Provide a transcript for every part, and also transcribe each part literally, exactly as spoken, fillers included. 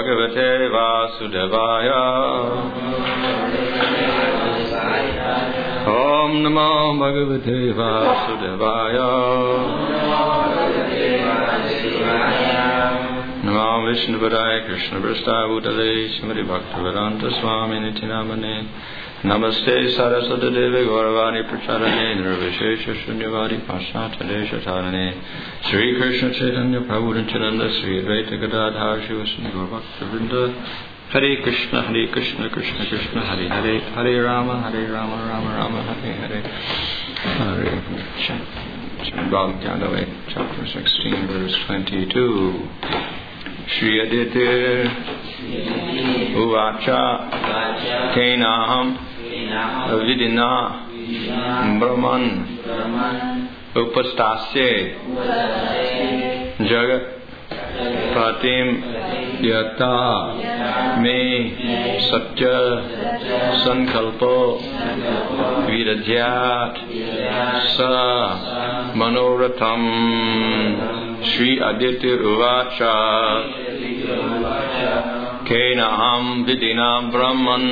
Bhagavate Vasudevaya. Om Namo Bhagavate Vasudevaya. Namo Vishnupadaya Krishna Prasthaya Bhutale Srimati Bhaktivedanta Swami Niti Namane. Namaste Saraswati Devi Gauravani Pracharane Nirvishesha Shunyavadi Paschata Desha Tarane Sri Krishna Chaitanya Prabhu Nityananda Sri Advaita Gadadhar Shivasani Gaurabhaktivinoda. Hare Krishna Hare Krishna Krishna Krishna Hare Hare Hare Rama Hare Rama Rama Rama Hare Hare Hare Bhagavad Gita chapter sixteen verse twenty-two. Shri Aditya Uvacha Kenaham Vidina Brahman Upastasye Jagat Pratim Yata Me Satya Sankalpo Vidadyat Sa Manoratham. Shri Aditya Uvacha Kenaham Vidina Brahman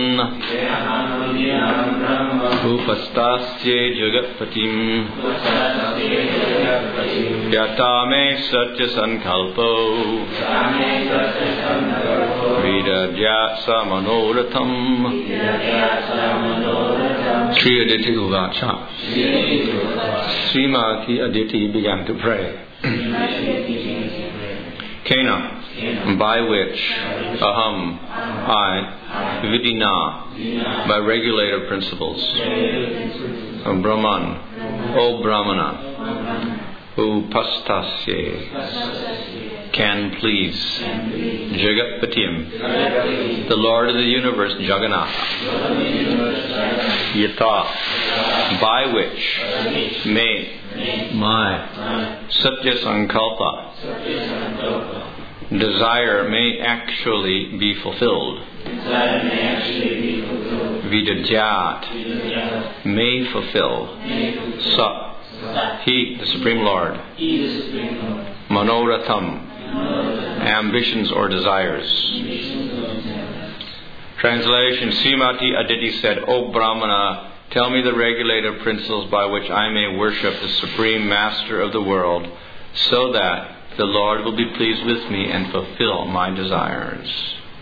Upastasye Jagatpatim Yatame Satya Sankalpo Vidadyasa Manoratham. Shri Aditya Uvacha. Srimati Aditi began to pray. Kena, by which aham, I, vidina, by regulator principles, Brahman, O Brahmana, upastasye, can please, Jagatpatim, the Lord of the universe, Jagannath, Yata, by which may my Satya Sankalpa, desire may actually be fulfilled. Vidadyat, may fulfill. Sa, He, the Supreme Lord. Manoratham, ambitions or desires. Translation. Srimati Aditi said, O Brahmana, tell me the regulative principles by which I may worship the Supreme Master of the world, so that the Lord will be pleased with me and fulfill my desires.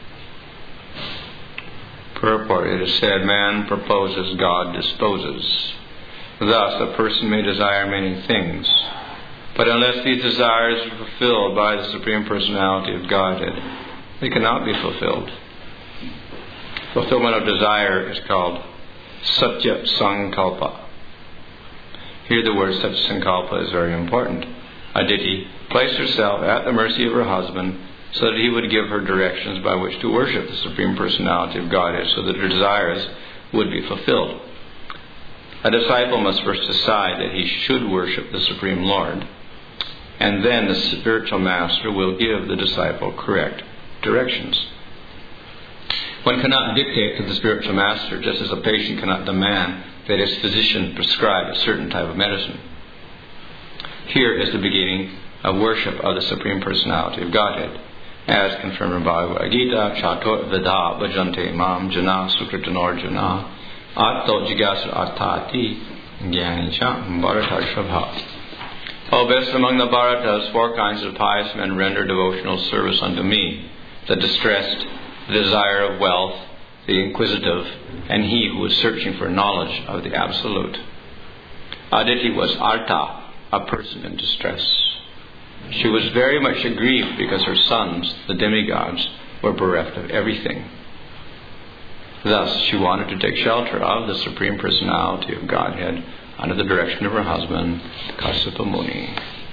Purport. It is said, man proposes, God disposes. Thus, a person may desire many things, but unless these desires are fulfilled by the Supreme Personality of Godhead, they cannot be fulfilled. Fulfillment of desire is called Satya Sankalpa. Here the word Satya Sankalpa is very important. Aditi placed herself at the mercy of her husband so that he would give her directions by which to worship the Supreme Personality of Godhead, so that her desires would be fulfilled. A disciple must first decide that he should worship the Supreme Lord, and then the spiritual master will give the disciple correct directions. One cannot dictate to the spiritual master, just as a patient cannot demand that his physician prescribe a certain type of medicine. Here is the beginning of worship of the Supreme Personality of Godhead, as confirmed in Bhagavad Gita. Chatot Veda Bhajante Mam Jana Sukritanarjuna Atto Jigasu Artati Gyanicha Bharatarshabha. O best among the Bharatas, four kinds of pious men render devotional service unto me: the distressed, the desire of wealth, the inquisitive, and he who is searching for knowledge of the Absolute. Aditi was Arta, a person in distress. She was very much aggrieved because her sons, the demigods, were bereft of everything. Thus, she wanted to take shelter of the Supreme Personality of Godhead under the direction of her husband, Kasyapa Muni.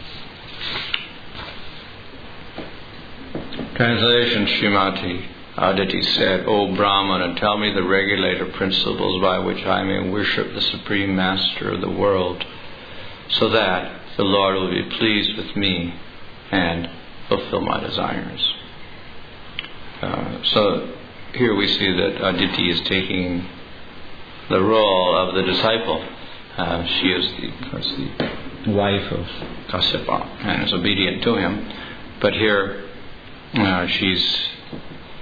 Translation. Srimati Aditi said, O Brahmana, tell me the regulator principles by which I may worship the Supreme Master of the world, so that the Lord will be pleased with me and fulfill my desires. Uh, so here we see that Aditi is taking the role of the disciple. Uh, she is, the, of course, the wife of Kasyapa and is obedient to him. But here uh, she's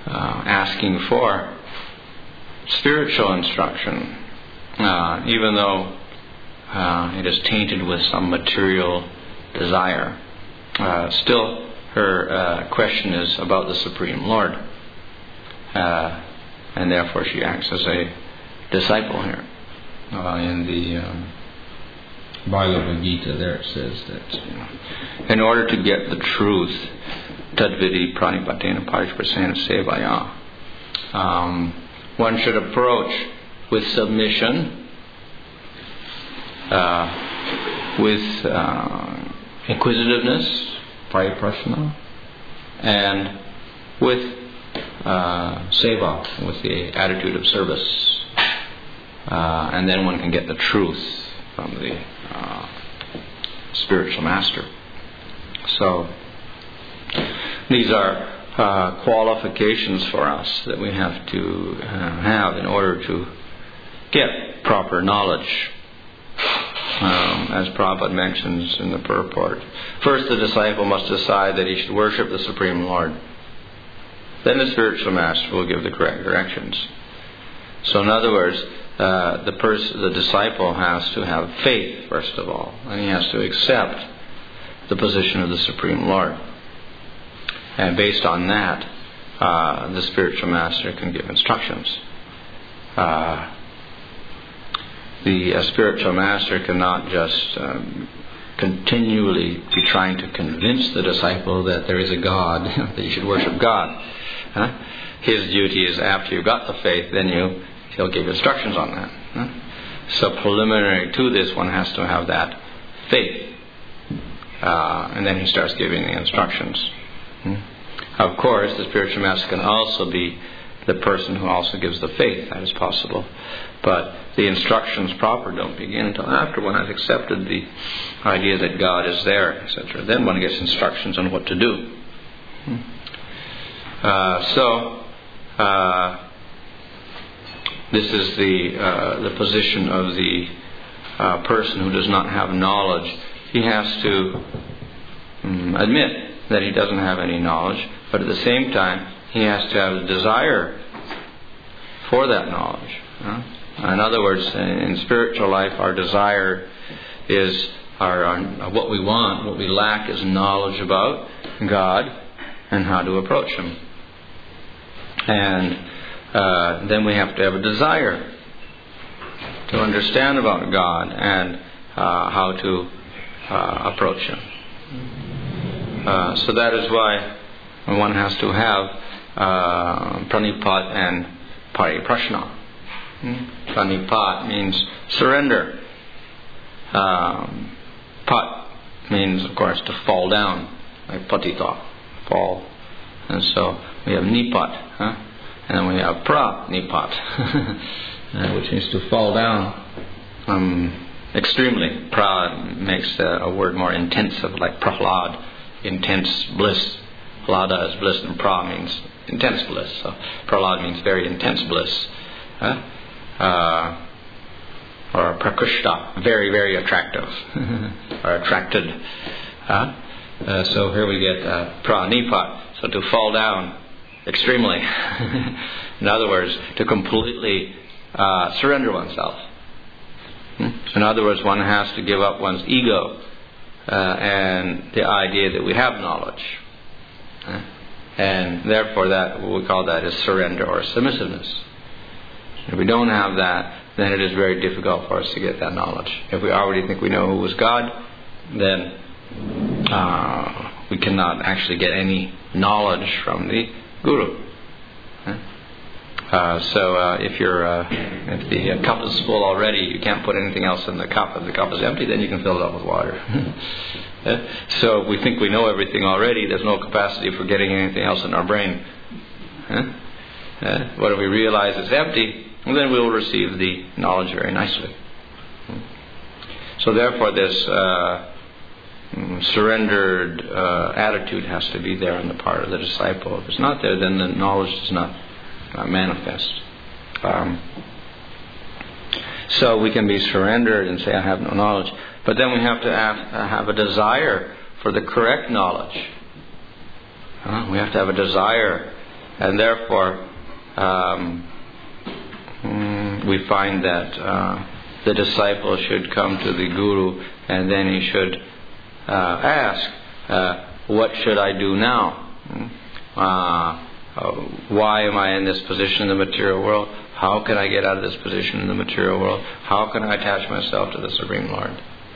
uh, asking for spiritual instruction, uh, even though uh, it is tainted with some material desire. Uh, still, her uh, question is about the Supreme Lord. Uh, and therefore she acts as a disciple here. Uh, in the um, Bhagavad Gita, there it says that you know, in order to get the truth, tadvidi pranipatena parishprasena sevaya, um, one should approach with submission, uh, with uh, inquisitiveness, pariprashna, and with uh, seva, with the attitude of service. Uh, and then one can get the truth from the uh, spiritual master. So these are uh, qualifications for us that we have to uh, have in order to get proper knowledge. Um, as Prabhupada mentions in the purport. First, the disciple must decide that he should worship the Supreme Lord. Then the spiritual master will give the correct directions. So in other words, uh, the pers- the disciple has to have faith, first of all, and he has to accept the position of the Supreme Lord. And based on that, uh, the spiritual master can give instructions. Uh, The uh, spiritual master cannot just um, continually be trying to convince the disciple that there is a God, that you should worship God. Huh? His duty is, after you've got the faith, then you he'll give instructions on that. Huh? So preliminary to this, one has to have that faith. Uh, and then he starts giving the instructions. Hmm? Of course, the spiritual master can also be the person who also gives the faith. That is possible. But the instructions proper don't begin until after one has accepted the idea that God is there, et cetera. Then one gets instructions on what to do. Uh, so, uh, this is the uh, the position of the uh, person who does not have knowledge. He has to um, admit that he doesn't have any knowledge, but at the same time, he has to have a desire for that knowledge. Huh? In other words, in spiritual life, our desire is our, our what we want, what we lack is knowledge about God and how to approach Him. And uh, then we have to have a desire to understand about God and uh, how to uh, approach Him. Uh, so that is why one has to have uh, pranipat and pariprashna. Hmm? Pranipat means surrender. Um, pat means, of course, to fall down, like patita, fall. And so we have nipat, huh? And then we have pranipat, uh, which means to fall down um, extremely. Pra makes a, a word more intensive, like prahlad, intense bliss. Hlada is bliss, and pra means intense bliss. So prahlad means very intense bliss. Huh? Uh, or prakushta, very, very attractive, or attracted. Huh? Uh, so here we get uh, pranipat, so to fall down extremely. In other words, to completely uh, surrender oneself. Hmm? In other words, one has to give up one's ego uh, and the idea that we have knowledge. Huh? And therefore that, what we call that is surrender or submissiveness. If we don't have that, then it is very difficult for us to get that knowledge. If we already think we know who is God, then uh, we cannot actually get any knowledge from the Guru. Uh, so uh, if you're uh, if the uh, cup is full already, you can't put anything else in the cup. If the cup is empty, then you can fill it up with water. So if we think we know everything already, there's no capacity for getting anything else in our brain. Uh, what if we realize it's empty? Well, then we will receive the knowledge very nicely. So therefore this uh, surrendered uh, attitude has to be there on the part of the disciple. If it's not there, then the knowledge does not uh, manifest. Um, so we can be surrendered and say, I have no knowledge. But then we have to have, uh, have a desire for the correct knowledge. Uh, we have to have a desire and therefore um, mm, we find that uh, the disciple should come to the Guru, and then he should uh, ask, uh, what should I do now? Uh, uh, why am I in this position in the material world? How can I get out of this position in the material world? How can I attach myself to the Supreme Lord?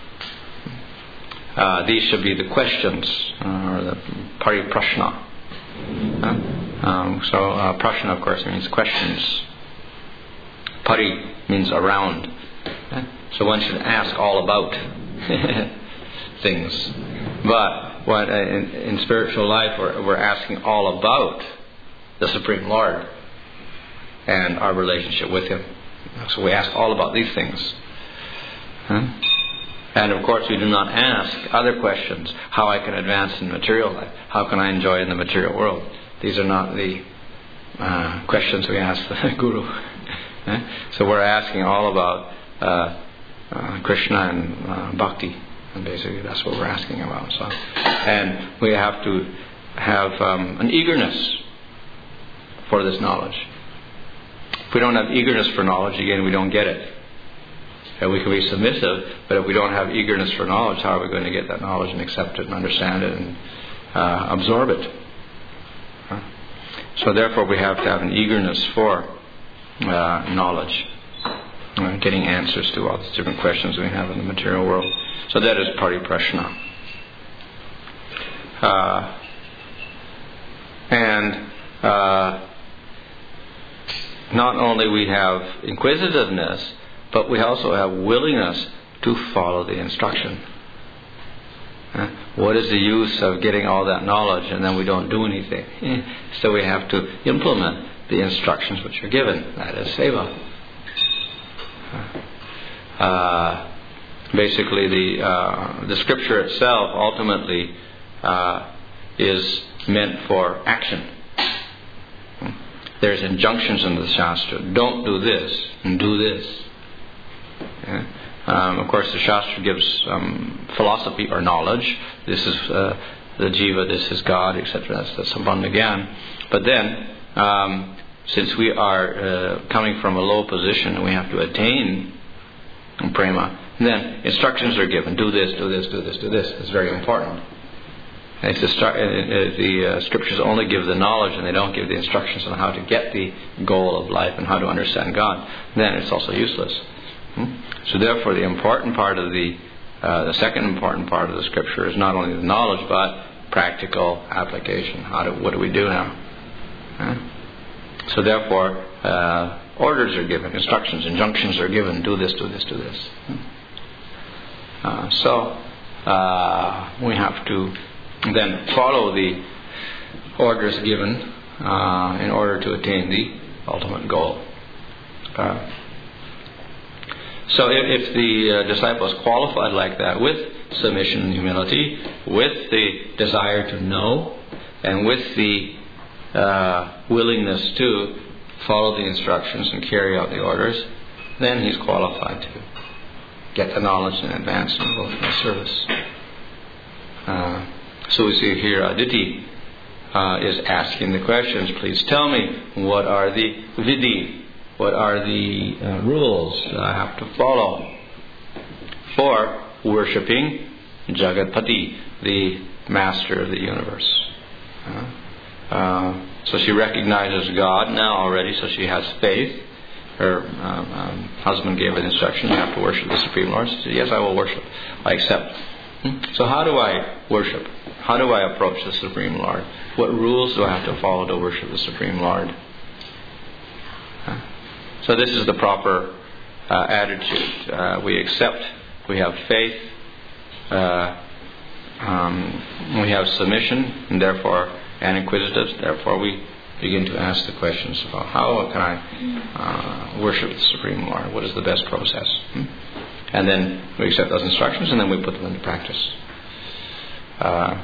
Uh, these should be the questions, uh, or the pariprashna. Uh, um, so uh, prashna, of course, means questions. Pari means around. Uh, so one should ask all about things. But what uh, in, in spiritual life, we're, we're asking all about the Supreme Lord and our relationship with Him. So we ask all about these things. Huh? And of course we do not ask other questions. How I can advance in material life. How can I enjoy in the material world. These are not the uh, questions we ask the Guru. Huh? So we're asking all about uh, uh, Krishna and uh, Bhakti. And basically that's what we're asking about. So, and we have to have um, an eagerness for this knowledge. If we don't have eagerness for knowledge, again, we don't get it. And we can be submissive, but if we don't have eagerness for knowledge, how are we going to get that knowledge and accept it and understand it and uh, absorb it? Huh? So therefore we have to have an eagerness for uh, knowledge, uh, getting answers to all these different questions we have in the material world. So that is pariprashna. Uh, and uh, not only we have inquisitiveness, but we also have willingness to follow the instruction. Uh, what is the use of getting all that knowledge and then we don't do anything? So we have to implement the instructions which are given. That is seva. Uh, basically, the uh, the scripture itself ultimately uh, is meant for action. There's injunctions in the Shastra. Don't do this and do this. Yeah. Um, of course, the Shastra gives um, philosophy or knowledge. This is uh, the jiva, this is God, et cetera. That's the Sambandha Gyan. But then, um, since we are uh, coming from a low position and we have to attain prema, then instructions are given. Do this, do this, do this, do this. It's very important. If the, start, if the uh, scriptures only give the knowledge and they don't give the instructions on how to get the goal of life and how to understand God, then it's also useless. Hmm? So therefore the important part of the, uh, the second important part of the scripture is not only the knowledge but practical application. How do, what do we do now? Huh? So therefore uh, orders are given, instructions, injunctions are given. Do this, do this, do this. Uh, so uh, we have to then follow the orders given uh, in order to attain the ultimate goal. Uh, so if, if the uh, disciple is qualified like that, with submission and humility, with the desire to know, and with the uh, willingness to follow the instructions and carry out the orders, then he's qualified to get the knowledge and advance in devotional service. Uh, So we see here Aditi uh, is asking the questions. Please tell me, what are the vidhi? What are the uh, rules that I have to follow for worshipping Jagatpati, the master of the universe? Uh, uh, so she recognizes God now already, so she has faith. Her um, um, husband gave her the instruction, you have to worship the Supreme Lord. She said, yes, I will worship. I accept. So how do I worship? How do I approach the Supreme Lord? What rules do I have to follow to worship the Supreme Lord? So this is the proper uh, attitude. Uh, we accept, we have faith, uh, um, we have submission, and therefore, and inquisitive, therefore we begin to ask the questions about how can I uh, worship the Supreme Lord? What is the best process? Hmm? And then we accept those instructions and then we put them into practice. Uh,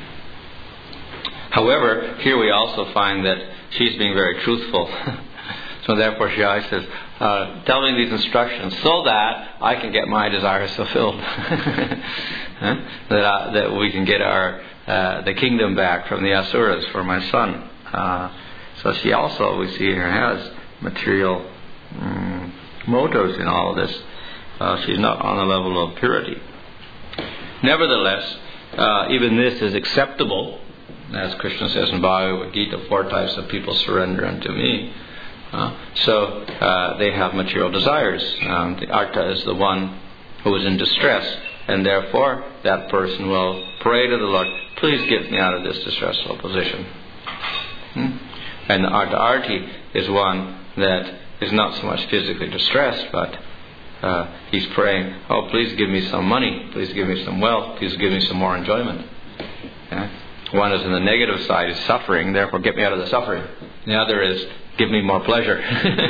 however, here we also find that she's being very truthful. So therefore she always says, uh, tell me these instructions so that I can get my desires fulfilled. huh? that, uh, that we can get our uh, the kingdom back from the Asuras for my son. Uh, So she also, we see here, has material um, motives in all of this. Uh, she's not on the level of purity. Nevertheless, uh, even this is acceptable. As Krishna says in Bhagavad Gita, four types of people surrender unto me. Uh, so uh, they have material desires. Um, the arta is the one who is in distress, and therefore that person will pray to the Lord, please get me out of this distressful position. Hmm? And the arta arti is one that is not so much physically distressed, but uh, he's praying, oh, please give me some money, please give me some wealth, please give me some more enjoyment. Yeah? One is in the negative side, is suffering, therefore get me out of the suffering. The other is, give me more pleasure.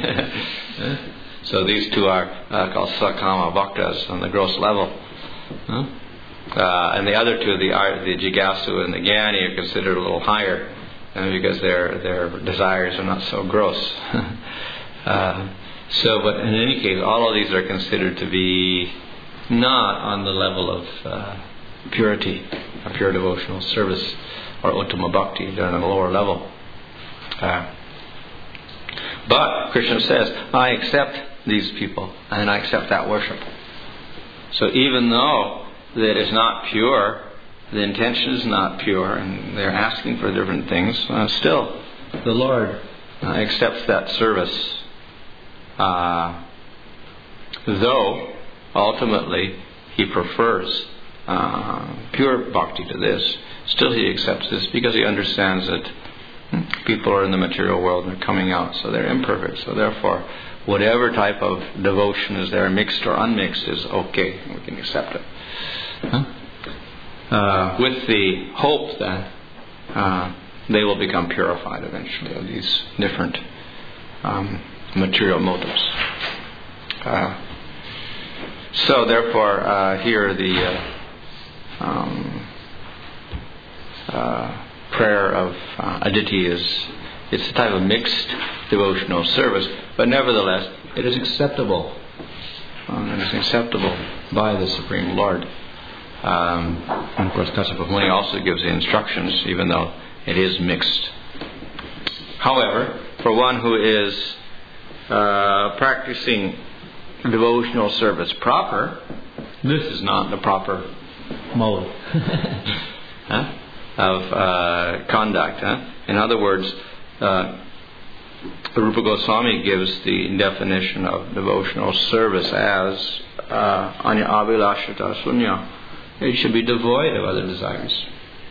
So these two are uh, called Sakama Bhaktas on the gross level. Huh? Uh, and the other two, the, the Jigasu and the Gyani, are considered a little higher uh, because their their desires are not so gross. uh, so, but in any case, all of these are considered to be not on the level of uh, purity, a pure devotional service, or Uttama Bhakti. They're on a lower level. Uh, but Krishna says, I accept these people, and I accept that worship. So even though that is not pure, the intention is not pure, and they're asking for different things, uh, still the Lord uh, accepts that service. Uh, though ultimately He prefers uh, pure bhakti to this, still He accepts this because He understands that people are in the material world and they're coming out, so they're imperfect. So therefore, whatever type of devotion is there, mixed or unmixed, is okay. We can accept it. Huh? Uh, with the hope that uh, they will become purified eventually of these different um, material motives. Uh, so therefore, uh, here the uh, um, uh, prayer of uh, Aditi is it's a type of mixed devotional service, but nevertheless it is acceptable. Uh, it is acceptable by the Supreme Lord. Um, and of course, Kassapa Muni also gives the instructions, even though it is mixed. However, for one who is uh, practicing devotional service proper, this is not the proper mode. Huh? of uh, conduct. Huh? In other words, uh, Rupa Goswami gives the definition of devotional service as uh, anya abhilashata sunya. It should be devoid of other desires.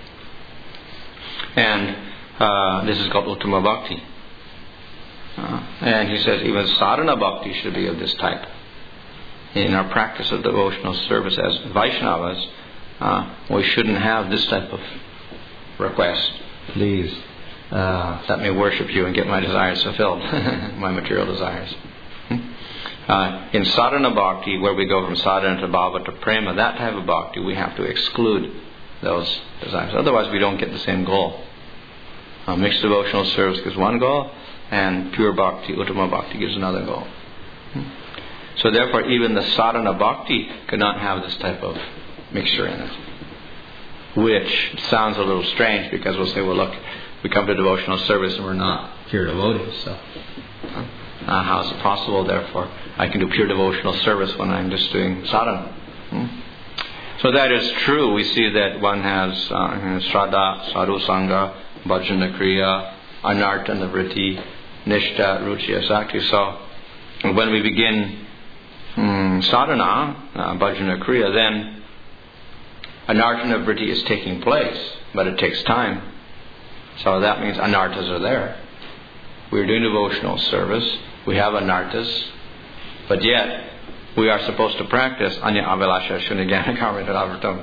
And uh, this is called Uttama Bhakti. Uh, and he says even sadhana bhakti should be of this type. In our practice of devotional service as Vaishnavas, uh, we shouldn't have this type of request. Please, uh, let me worship you and get my desires fulfilled, my material desires. Hmm? Uh, in sadhana bhakti, where we go from sadhana to bhava to prema, that type of bhakti, we have to exclude those desires. Otherwise, we don't get the same goal. Uh, mixed devotional service gives one goal, and pure bhakti, uttama bhakti, gives another goal. Hmm? So therefore, even the sadhana bhakti could not have this type of mixture in it. Which sounds a little strange because we'll say, well, look, we come to devotional service and we're not pure devotees. So uh, how is it possible, therefore, I can do pure devotional service when I'm just doing sadhana? Hmm? So that is true. We see that one has uh, Shraddha, Sadhu Sangha, Bhajana Kriya, Anarta Nivritti, Nishta, Ruchi, Asakti. So when we begin um, sadhana, uh, Bhajana Kriya, then Anarta Nivritti is taking place, but it takes time. So that means anartas are there. We're doing devotional service. We have anartas, but yet we are supposed to practice anya abhilasha shunyagana karma.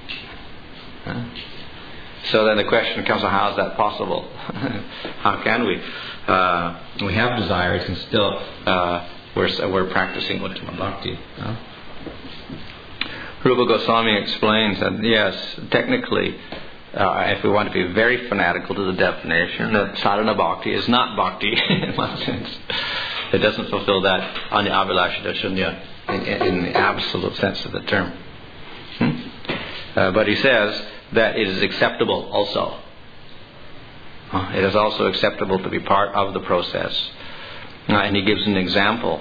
So then the question comes, how is that possible? How can we? Uh, we have desires and still uh, we're we're practicing Uttama Bhakti. Huh? Rupa Goswami explains that yes, technically, uh, if we want to be very fanatical to the definition, that sadhana bhakti is not bhakti in one sense. It doesn't fulfill that anya abhilashita shunya in, in the absolute sense of the term. Hmm? Uh, but he says that it is acceptable also. Uh, it is also acceptable to be part of the process. Uh, and he gives an example.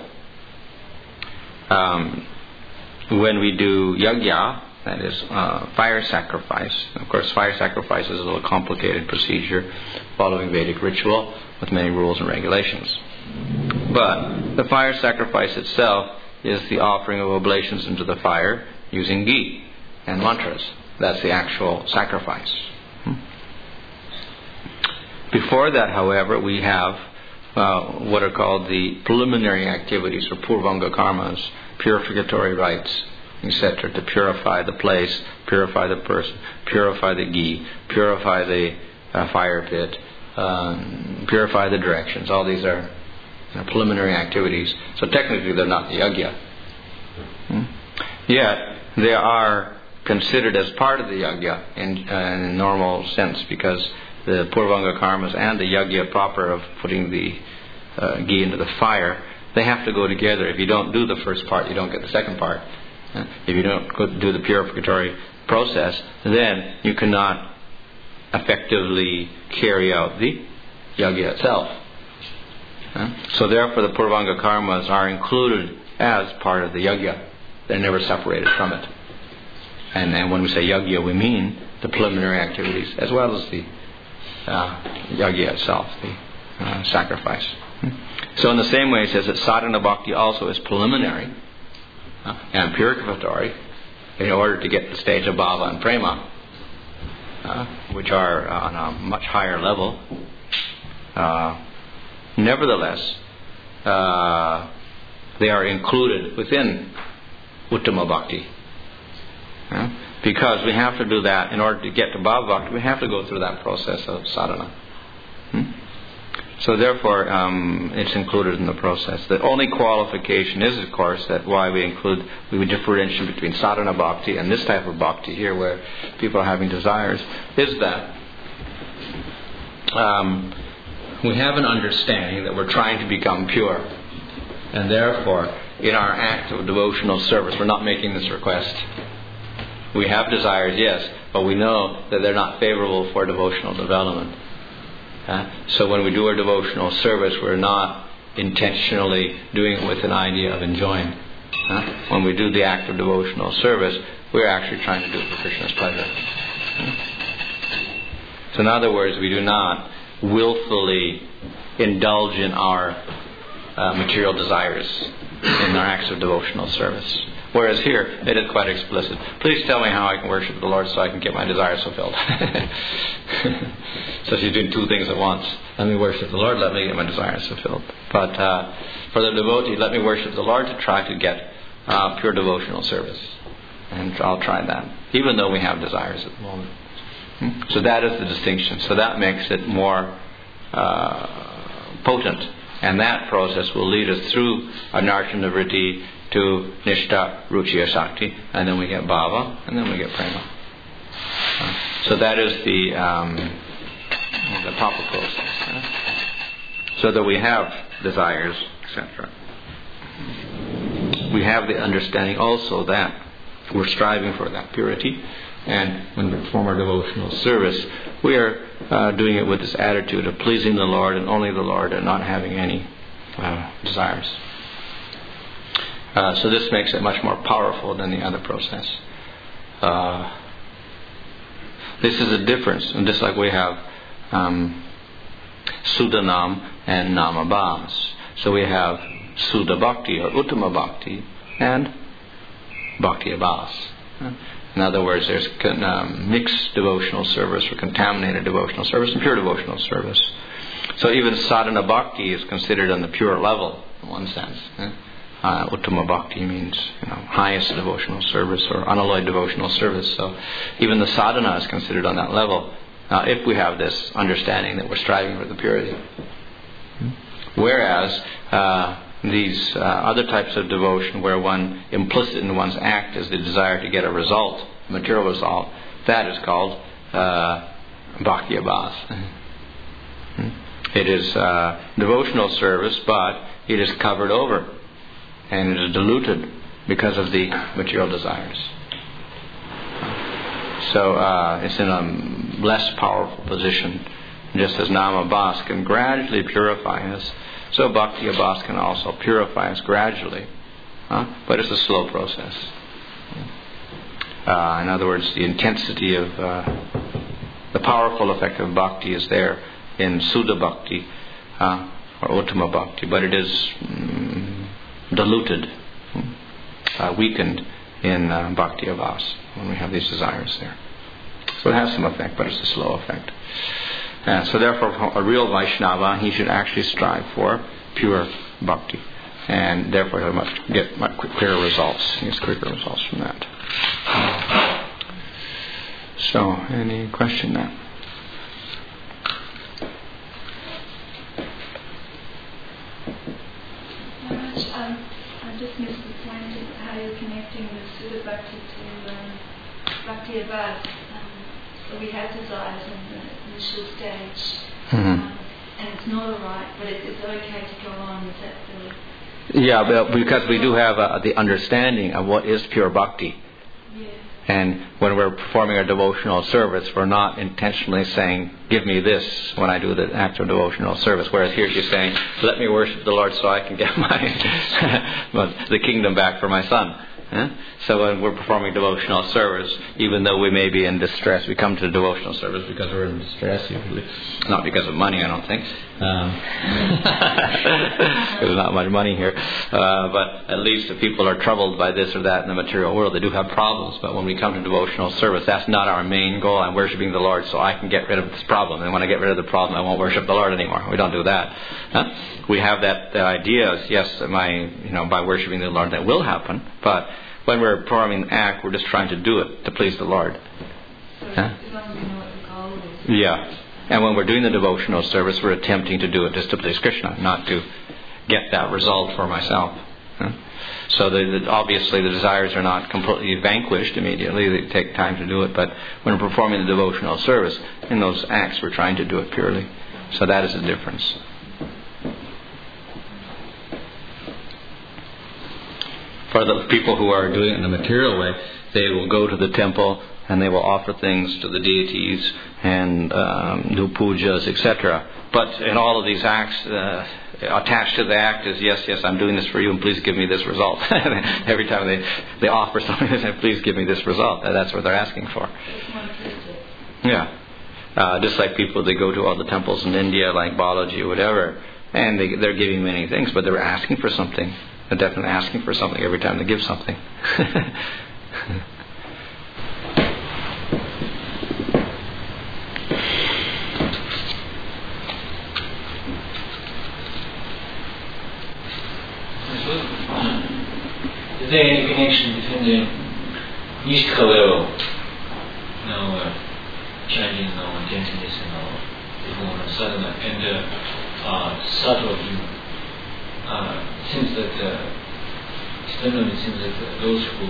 Um, when we do yajna, that is uh, fire sacrifice. Of course, fire sacrifice is a little complicated procedure following Vedic ritual with many rules and regulations. But the fire sacrifice itself is the offering of oblations into the fire using ghee and mantras. That's the actual sacrifice. Before that, however, we have uh, what are called the preliminary activities or purvanga karmas, purificatory rites, et cetera, to purify the place, purify the person, purify the ghee, purify the uh, fire pit, um, purify the directions. All these are you know, preliminary activities. So technically they're not the yajna. Hmm? Yet they are considered as part of the yajna in, uh, in a normal sense, because the purvanga karmas and the yajna proper of putting the uh, ghee into the fire, they have to go together. If you don't do the first part, you don't get the second part. Uh, if you don't go do the purificatory process, then you cannot effectively carry out the yajna itself. Uh, so therefore the purvanga karmas are included as part of the yajna. They're never separated from it. And, and when we say yajna, we mean the preliminary activities as well as the uh, yajna itself, the uh, sacrifice. So in the same way it says that sadhana bhakti also is preliminary uh, and purificatory in order to get the stage of bhava and prema, uh, which are on a much higher level. Uh, nevertheless, uh, they are included within uttama bhakti. Uh, because we have to do that in order to get to bhava bhakti, we have to go through that process of sadhana. Hmm? So therefore, um, it's included in the process. The only qualification is, of course, that why we include, we would differentiate between sadhana bhakti and this type of bhakti here, where people are having desires, is that um, we have an understanding that we're trying to become pure, and therefore, in our act of devotional service, we're not making this request. We have desires, yes, but we know that they're not favorable for devotional development. Uh, so when we do our devotional service, we're not intentionally doing it with an idea of enjoying. Uh, when we do the act of devotional service, we're actually trying to do it for Krishna's pleasure. Uh, so in other words, we do not willfully indulge in our uh, material desires in our acts of devotional service. Whereas here, it is quite explicit. Please tell me how I can worship the Lord so I can get my desires fulfilled. So she's doing two things at once. Let me worship the Lord, let me get my desires fulfilled. But uh, for the devotee, let me worship the Lord to try to get uh, pure devotional service. And I'll try that, even though we have desires at the moment. Hmm? So that is the distinction. So that makes it more uh, potent. And that process will lead us through anartha vritti to nishta, ruchi, asakti, and then we get bhava, and then we get prema. Uh, so that is the um, the proper process. Uh, so that we have desires, et cetera. We have the understanding also that we're striving for that purity, and when we perform our devotional service, we are uh, doing it with this attitude of pleasing the Lord and only the Lord, and not having any uh, desires. Uh, so this makes it much more powerful than the other process. Uh, this is a difference, and just like we have um, Sudanam and Namabhas. So we have Sudha Bhakti or Uttama Bhakti and Bhakti Abhas. In other words, there's um, mixed devotional service or contaminated devotional service and pure devotional service. So even sadhana bhakti is considered on the pure level, in one sense. Uh, Uttama bhakti means you know, highest devotional service or unalloyed devotional service. So even the sadhana is considered on that level, uh, if we have this understanding that we're striving for the purity. Whereas uh, these uh, other types of devotion, where one implicit in one's act is the desire to get a result, a material result, that is called uh, Bhakti Abhas. It is uh, devotional service, but it is covered over and it is diluted because of the material desires. So uh, it's in a less powerful position Just as nama bhas can gradually purify us, so bhakti bhas can also purify us gradually. Huh? But it's a slow process. Uh, in other words, the intensity of uh, the powerful effect of bhakti is there in Suddha bhakti uh, or Uttama bhakti, but it is um, diluted, uh, weakened in uh, bhakti bhas when we have these desires there. So it has some effect, but it's a slow effect. Uh, so therefore, a real Vaishnava, he should actually strive for pure bhakti, and therefore he'll much, get much clearer results. He gets quicker results from that. So, any question now? Maharaj, um, I just missed the point of how you're connecting the Suddha Bhakti to um, Bhakti Abad. Um, so we have desires in the initial stage, Mm-hmm. um, and it's not alright, but it, it's okay to go on. Is that the... Yeah, but because we do have uh, the understanding of what is pure bhakti. Yeah. And when we're performing our devotional service, we're not intentionally saying, give me this when I do the act of devotional service. Whereas here she's saying, let me worship the Lord so I can get my the kingdom back for my son. Huh? So when we're performing devotional service, even though we may be in distress, we come to devotional service because we're in distress usually. Not because of money, I don't think. Um, there's not much money here. Uh, but at least if people are troubled by this or that in the material world, they do have problems. But when we come to devotional service, that's not our main goal. I'm worshiping the Lord so I can get rid of this problem. And when I get rid of the problem, I won't worship the Lord anymore. We don't do that. Huh? We have that, that idea, yes, my, you know, by worshiping the Lord, that will happen. But when we're performing the act, we're just trying to do it to please the Lord. So huh? as long as we know what the goal is. Yeah. And when we're doing the devotional service, we're attempting to do it just to please Krishna, not to get that result for myself. Huh? So the, the, obviously the desires are not completely vanquished immediately. They take time to do it. But when we're performing the devotional service, in those acts, we're trying to do it purely. So that is the difference. For the people who are doing it in a material way, they will go to the temple and they will offer things to the deities and um, do pujas, et cetera. But in all of these acts, uh, attached to the act is, yes, yes, I'm doing this for you and please give me this result. Every time they, they offer something, they say, please give me this result. That's what they're asking for. Yeah. Uh, just like people, they go to all the temples in India, like Balaji or whatever, and they, they're giving many things, but they're asking for something. They're definitely asking for something every time they give something. Is there any connection between the mystical level, you know, uh, chanting our gentleness and our performance sadhana, and uh, uh, sattva? Uh, it seems that uh, externally it seems that uh, those who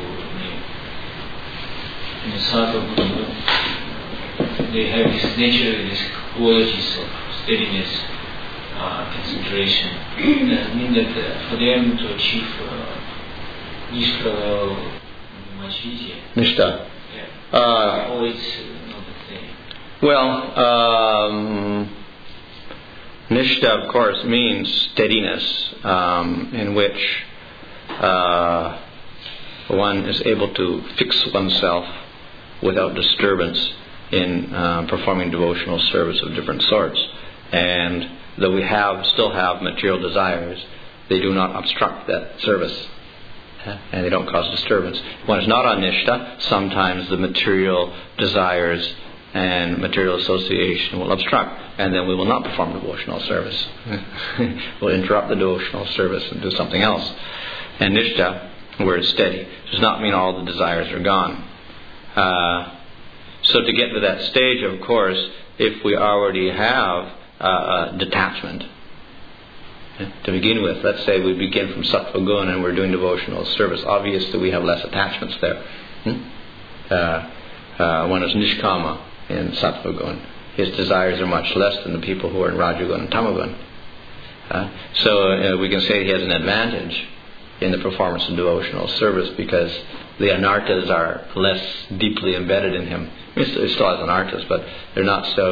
in the sattva guru, they have this nature, these qualities of steadiness, uh, concentration. That means that uh, for them to achieve uh, Nishta level much easier. Nishta. Yeah. Uh, or it's uh, not the same. Well, um, Nishta, of course, means steadiness, um, in which uh, one is able to fix oneself without disturbance in uh, performing devotional service of different sorts. And though we have still have material desires, they do not obstruct that service. And they don't cause disturbance. When it's not on Nishta, sometimes the material desires and material association will obstruct, and then we will not perform devotional service. We'll interrupt the devotional service and do something else. And Nishta, where it's steady, does not mean all the desires are gone. Uh, so to get to that stage, of course, if we already have uh, detachment, to begin with, let's say we begin from Sattva Gun and we're doing devotional service, obviously we have less attachments there. Hmm? Uh, uh, one is Nishkama in Sattva Gun. His desires are much less than the people who are in Rajagun and Tamagun. Uh, so uh, we can say he has an advantage in the performance of devotional service because the anarthas are less deeply embedded in him. He still has anarthas, but they're not so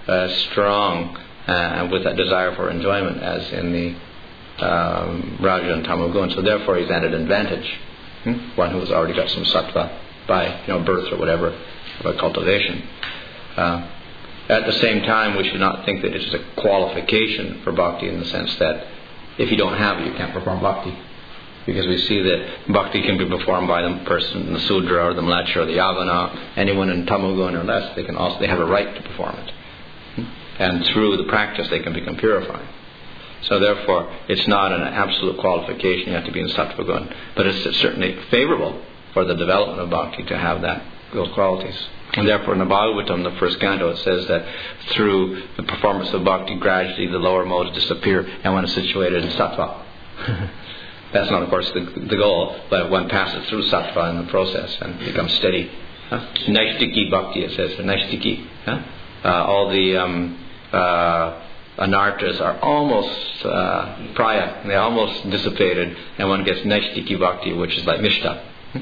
uh, strong uh, with that desire for enjoyment as in the um, Raja and Tamagun. So therefore he's at an advantage. Hmm? One who has already got some sattva by you know birth or whatever of a cultivation. Uh, at the same time, we should not think that it is a qualification for bhakti in the sense that if you don't have it, you can't perform bhakti. Because we see that bhakti can be performed by the person, the Sudra or the Mlecha or the Yavana, anyone in Tamagun or less, they can also they have a right to perform it. And through the practice they can become purified. So therefore, it's not an absolute qualification, you have to be in Sattva Gun. But it's certainly favorable for the development of bhakti to have that those qualities. And therefore in the Bhagavatam, the first canto, it says that through the performance of bhakti, gradually the lower modes disappear and one is situated in sattva. That's not, of course, the, the goal, but one passes through sattva in the process and becomes steady. Huh? Naishtiki bhakti, it says, naishtiki. Huh? Uh, all the um, uh, anarthas are almost uh, praya, they're almost dissipated, and one gets naishtiki bhakti, which is like nishta.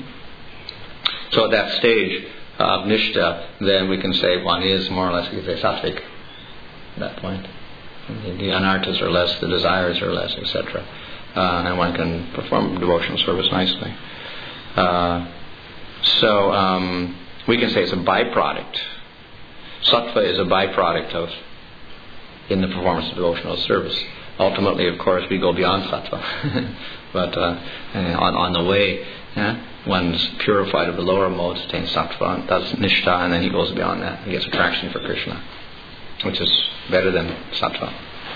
So at that stage of nishta, then we can say one is more or less, we can say sattvic at that point. The, the anarthas are less, the desires are less, et cetera. Uh, and one can perform devotional service nicely. Uh, so um, we can say it's a byproduct. Sattva is a byproduct of in the performance of devotional service. Ultimately, of course, we go beyond sattva. But uh, on, on the way, yeah, one's purified of the lower modes, attains sattva, and does nishta, and then he goes beyond that. He gets attraction for Krishna, which is better than sattva.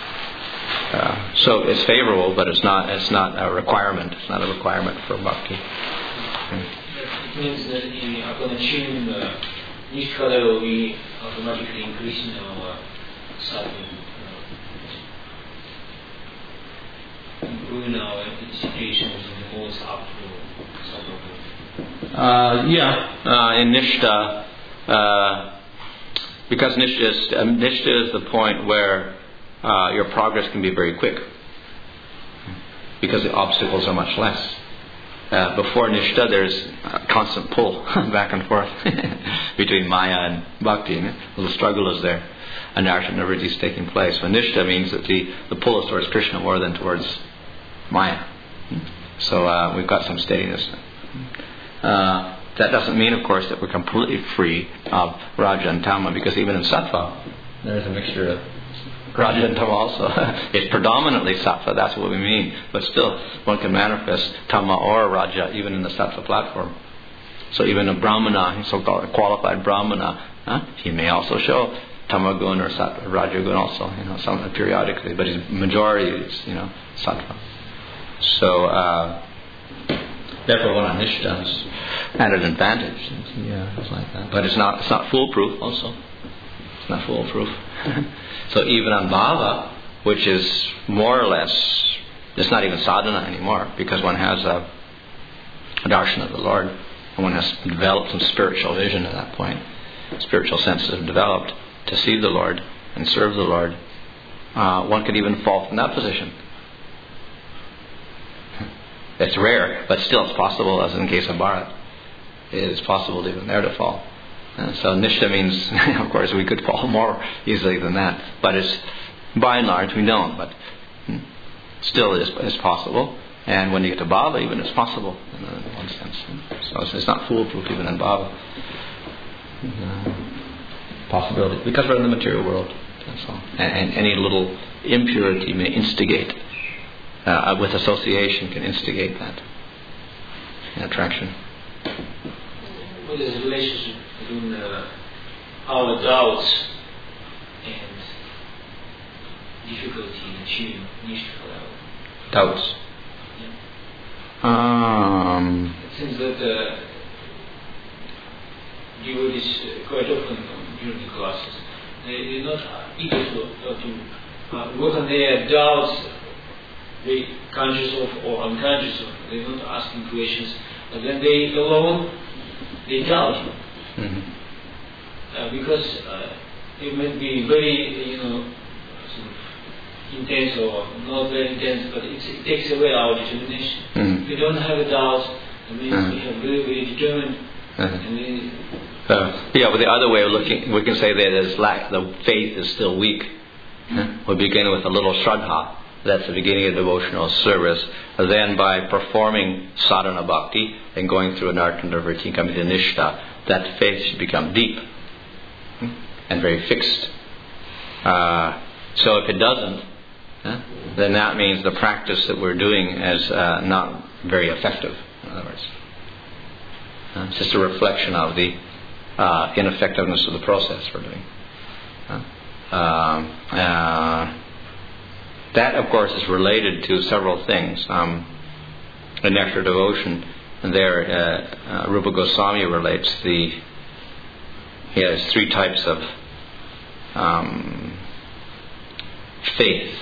Uh, so it's favorable, but it's not it's not a requirement. It's not a requirement for bhakti. It means that in, upon achieving the nishta, we automatically increase in our sattva, uh, improving our situations in the most up to sattva. Uh, yeah, uh, in nishta, uh, because nishta is, um, nishta is the point where Uh, your progress can be very quick because the obstacles are much less. Uh, before nishta, there's a constant pull back and forth between maya and bhakti. A little struggle is there. Anartha never is taking place. So nishta means that the, the pull is towards Krishna more than towards maya. So uh, we've got some steadiness. Uh, that doesn't mean, of course, that we're completely free of raja and tama, because even in sattva, there's a mixture of Raja and Tama also. It's predominantly sattva, that's what we mean. But still, one can manifest Tama or Raja even in the sattva platform. So even a Brahmana, so-called qualified Brahmana, huh, he may also show Tama Gun or sattva, Raja Gun also, you know, some periodically. But his majority is, you know, sattva. So, uh, therefore, one on nishta is at an advantage. Yeah, it's like that. But it's not, it's not foolproof also. It's not foolproof. So even on bhava, which is more or less, it's not even sadhana anymore, because one has a, a darshan of the Lord, and one has developed some spiritual vision at that point. Spiritual senses have developed to see the Lord and serve the Lord. Uh, one could even fall from that position. It's rare, but still it's possible, as in the case of Bharat. It is possible even there to fall. Uh, so nishta means, of course, we could fall more easily than that. But it's, by and large, we don't. But hmm, still it is it's possible. And when you get to bhava, even it's possible in one sense. So it's, it's not foolproof even in bhava. Uh, possibility. Because we're in the material world. That's all. And, and any little impurity may instigate, uh, with association can instigate that attraction. What is the relationship between uh, our doubts and difficulty in achieving nishta level? Doubts? Yeah. Um, it seems that uh, devotees uh, quite often um, during the classes, they, they're not eager to, uh, to uh, work on their doubts, they conscious of or unconscious of. They're not asking questions, but then they alone they doubt you. Mm-hmm. Uh, because uh, it might be very, you know, sort of intense or not very intense, but it's, it takes away our determination. Mm-hmm. If we don't have a doubt, it means mm-hmm. we have very, very determined, mm-hmm. and we Uh, yeah, but the other way of looking, we can say that is lack, the faith is still weak. We begin with a little shraddha. That's the beginning of devotional service. Then by performing sadhana bhakti and going through anartha vritti coming to nishta, that faith should become deep and very fixed. Uh, so if it doesn't, uh, then that means the practice that we're doing is uh, not very effective, in other words. Uh, it's just a reflection of the uh, ineffectiveness of the process we're doing. Uh, uh, uh, that, of course, is related to several things. Um, in Nectar Devotion, there, uh, uh, Rupa Goswami relates the, he has three types of um, faith.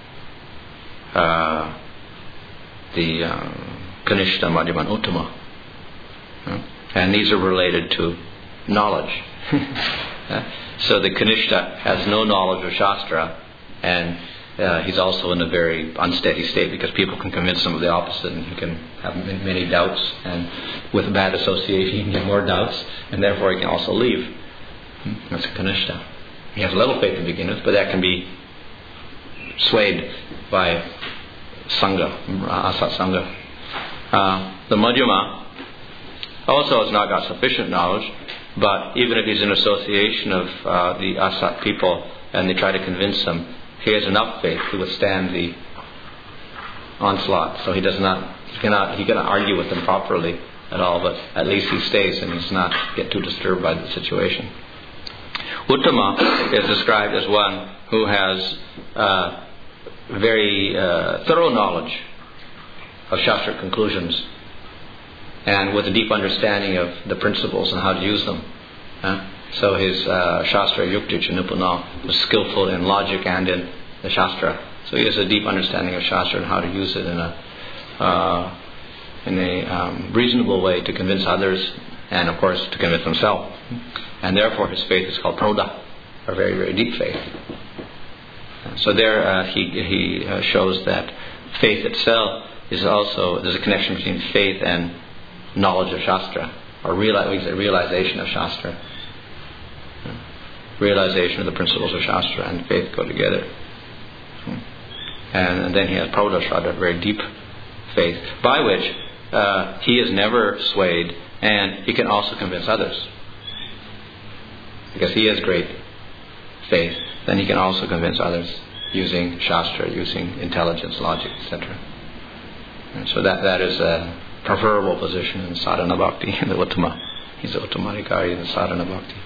Uh, the uh, Kanishta, Madhyama, and Uttama. Uh, and these are related to knowledge. uh, so the Kanishta has no knowledge of Shastra, and uh, he's also in a very unsteady state because people can convince him of the opposite, and he can have many doubts, and with bad association he can get more doubts, and therefore he can also leave. That's a Kanishta. He has little faith to begin with, but that can be swayed by Sangha, Asat Sangha. Uh, the Madhyama also has not got sufficient knowledge, but even if he's in association of uh, the Asat people and they try to convince him, he has enough faith to withstand the onslaught. So he does not, he cannot, he cannot argue with them properly at all, but at least he stays and does not get too disturbed by the situation. Uttama is described as one who has uh, very uh, thorough knowledge of Shastra conclusions and with a deep understanding of the principles and how to use them. Uh, so his uh, Shastra Yukti Nipuna was skillful in logic and in the Shastra. So he has a deep understanding of Shastra and how to use it in a uh, in a um, reasonable way to convince others and, of course, to convince himself. And therefore his faith is called Prodha, a very, very deep faith. So there uh, he, he uh, shows that faith itself is also, there's a connection between faith and knowledge of Shastra, or reali- realization of Shastra. Realization of the principles of Shastra and faith go together. And, and then he has Prodha Shraddha, very deep faith, by which uh, he is never swayed, and he can also convince others. Because he has great faith, then he can also convince others using Shastra, using intelligence, logic, et cetera. And so that that is a preferable position in sadhana bhakti, in the Uttama. He's the Uttamadhikari in the sadhana bhakti.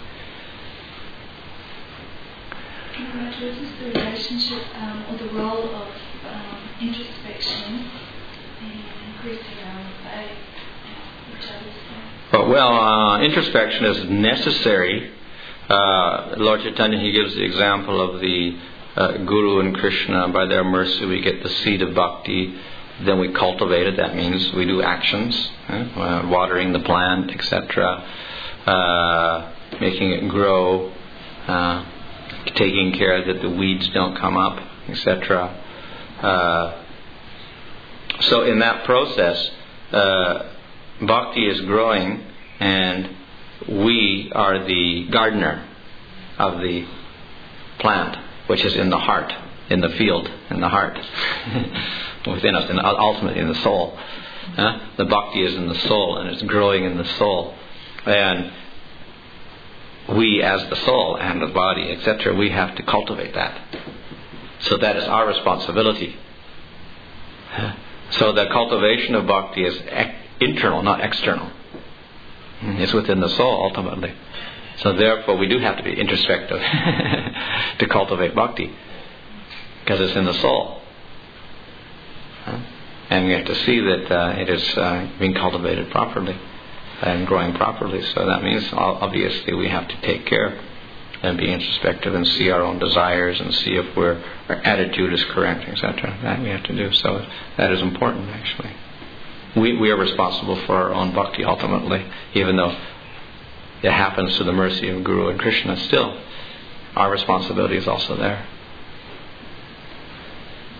What is the relationship um, or the role of um, introspection in increasing our faith, which others say? But, well, uh, introspection is necessary. Uh, Lord Chaitanya, he gives the example of the uh, Guru and Krishna. By their mercy we get the seed of bhakti, then we cultivate it. That means we do actions, uh, watering the plant, et cetera, uh, making it grow, uh, taking care that the weeds don't come up, et cetera. Uh, so in that process, uh, bhakti is growing, and we are the gardener of the plant, which is in the heart, in the field, in the heart, within us, and ultimately in the soul. Uh, the bhakti is in the soul, and it's growing in the soul. And we, as the soul and the body, et cetera, we have to cultivate that. So that is our responsibility. So the cultivation of bhakti is ec- internal, not external. It's within the soul, ultimately. So therefore, we do have to be introspective to cultivate bhakti, because it's in the soul. And we have to see that uh, it is uh, being cultivated properly and growing properly. So that means, obviously, we have to take care and be introspective and see our own desires and see if we're, our attitude is correct, et cetera. That we have to do. So that is important, actually. We we are responsible for our own bhakti ultimately, even though it happens to the mercy of Guru and Krishna. Still, our responsibility is also there.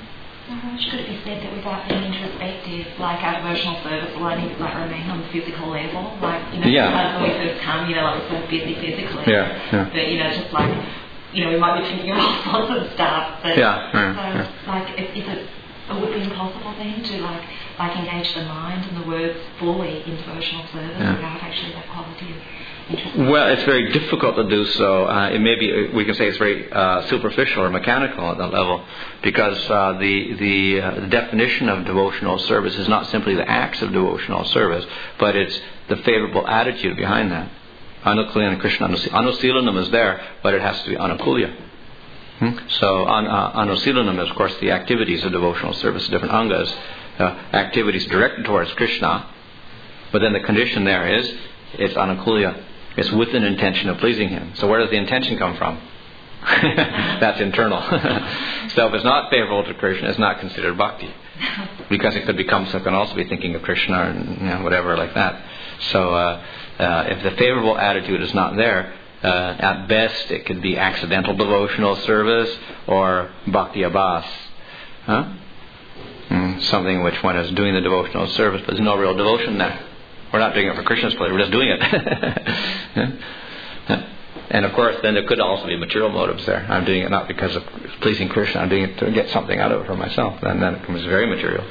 Maharaj, could it be said that without being introspective, like our devotional service will only like remain on the physical level? Like, you know, Yeah. sometimes when we first come, you know, like we're so busy physically. Yeah, yeah. But, you know, just like, you know, we might be thinking of all sorts of stuff. But, Yeah, yeah, so, yeah. like, is, is it, it would be impossible then to, like, like engage the mind and the words fully in devotional service Yeah. without actually that quality of introspection? Well, it's very difficult to do so. Uh, it may be, we can say it's very uh, superficial or mechanical at that level, because uh, the the, uh, the definition of devotional service is not simply the acts of devotional service, but it's the favorable attitude behind that. Anukulya and Krishna Anusilanam is there, but it has to be Anukulya. Hmm? So an, uh, Anusilanam is, of course, the activities of devotional service, different angas, uh, activities directed towards Krishna, but then the condition there is it's Anukulya. It's with an intention of pleasing Him. So where does the intention come from? That's internal. So if it's not favorable to Krishna, it's not considered bhakti, because it could become, so it can also be thinking of Krishna and, you know, whatever like that. So uh, uh, if the favorable attitude is not there, uh, at best it could be accidental devotional service or bhakti abhas. Huh? Mm, something which one is doing the devotional service, but there's no real devotion there. We're not doing it for Krishna's pleasure, we're just doing it. And of course, then there could also be material motives there. I'm doing it not because of pleasing Krishna, I'm doing it to get something out of it for myself. And then it becomes very material.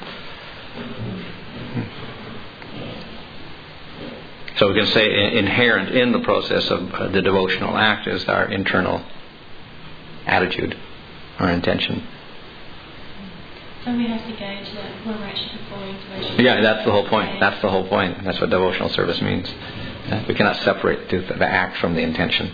So we can say inherent in the process of the devotional act is our internal attitude, our intention. So we have to gauge that when we're actually performing devotional. Yeah, that's the whole point. That's the whole point. That's what devotional service means. We cannot separate the, the act from the intention.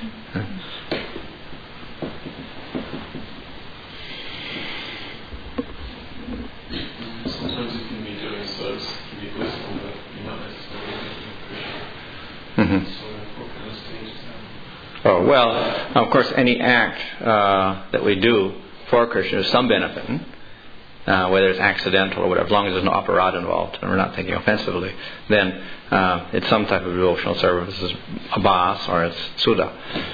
Sometimes you can be doing service to be blissful, but you're not necessarily making a Krishna. Mm-hmm. So what kind of stage is that? Oh, well, of course, any act uh, that we do for Krishna is some benefit. Hmm? Uh, whether it's accidental or whatever, as long as there's no aparad involved and we're not thinking offensively, then uh, it's some type of devotional service. It's abhas or it's sudha.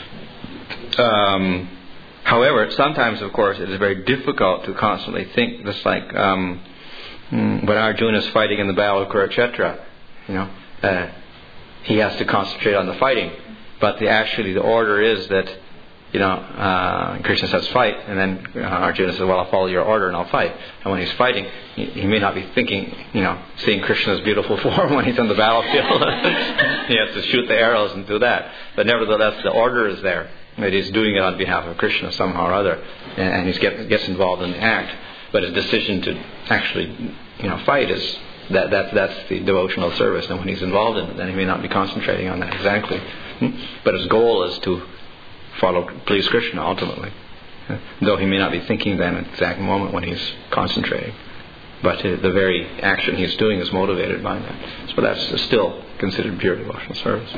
Um, however, sometimes, of course, it is very difficult to constantly think, just like um, when Arjuna is fighting in the battle of Kurukshetra, you know, uh, he has to concentrate on the fighting. But the, actually the order is that, you know, uh, Krishna says fight, and then uh, Arjuna says, well, I'll follow your order and I'll fight. And when he's fighting, he, he may not be thinking, you know, seeing Krishna's beautiful form when he's on the battlefield. He has to shoot the arrows and do that. But nevertheless, the order is there, that he's doing it on behalf of Krishna somehow or other, and, and he gets, gets involved in the act. But his decision to actually, you know, fight is, that, that that's the devotional service. And when he's involved in it, then he may not be concentrating on that exactly. Hmm? But his goal is to follow, please Krishna ultimately. Though he may not be thinking then at the exact moment when he's concentrating. But uh, the very action he's doing is motivated by that. So that's still considered pure devotional service.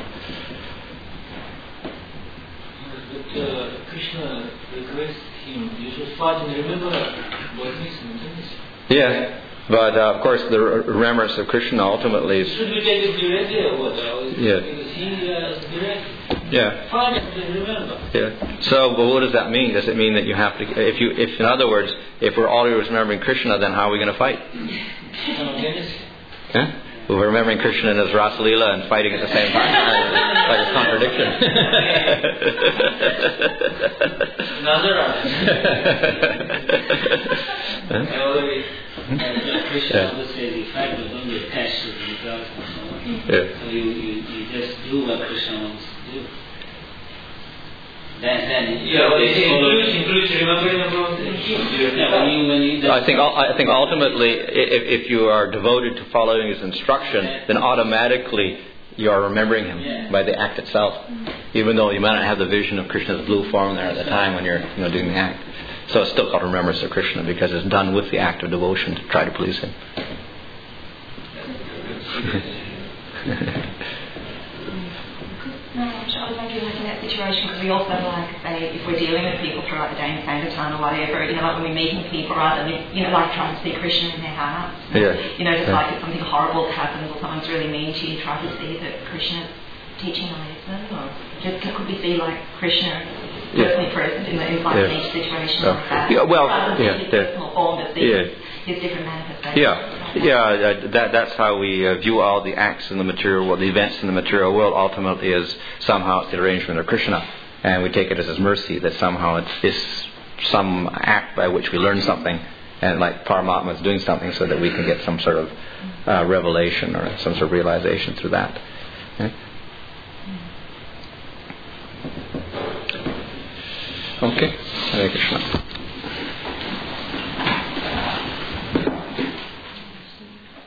But uh, Krishna requests him, you should fight and remember what means maintenance. Yeah. But uh, of course the remembrance of Krishna ultimately is... Should we take it directly or what? Yeah. Because he is direct. Yeah. Fight and remember. Yeah. So, but what does that mean? Does it mean that you have to, if you, if in other words, if we're always remembering Krishna, then how are we going to fight? Yeah? Well, we're remembering Krishna and his Rasa Leela and fighting at the same time. Like a contradiction. Another I already, uh, Krishna Yeah. always says, if I don't be attached to the gods and so on. Yeah. So you, you, you just do what Krishna wants to do. Then, then Yeah, well, it includes, includes remembering about the Yeah, when you, when you, I think I think ultimately, if, if you are devoted to following his instruction, then automatically you are remembering him Yeah. by the act itself, even though you might not have the vision of Krishna's blue form there at the time when you're, you know, doing the act. So it's still called remembrance of Krishna because it's done with the act of devotion to try to please him. No, I was wondering, like in that situation, because we also like say if we're dealing with people throughout the day in Sankirtan or whatever, you know, like when we're meeting people, rather than, you know, like trying to see Krishna in their hearts. Yeah. You know, just Yeah. like if something horrible happens or someone's really mean to you, try to see that Krishna's teaching a lesson, or just could we see like Krishna personally present in, the, in like Yeah. each situation Oh. like that? Yeah, well, rather than yeah, his yeah. personal formed as these Yeah. his different manifestations. Yeah, yeah. Uh, that that's how we uh, view all the acts in the material world, the events in the material world. Ultimately, as somehow it's the arrangement of Krishna, and we take it as his mercy that somehow it's this some act by which we learn something, and like Paramatma is doing something so that we can get some sort of uh, revelation or some sort of realization through that. Okay. Okay. Hare Krishna.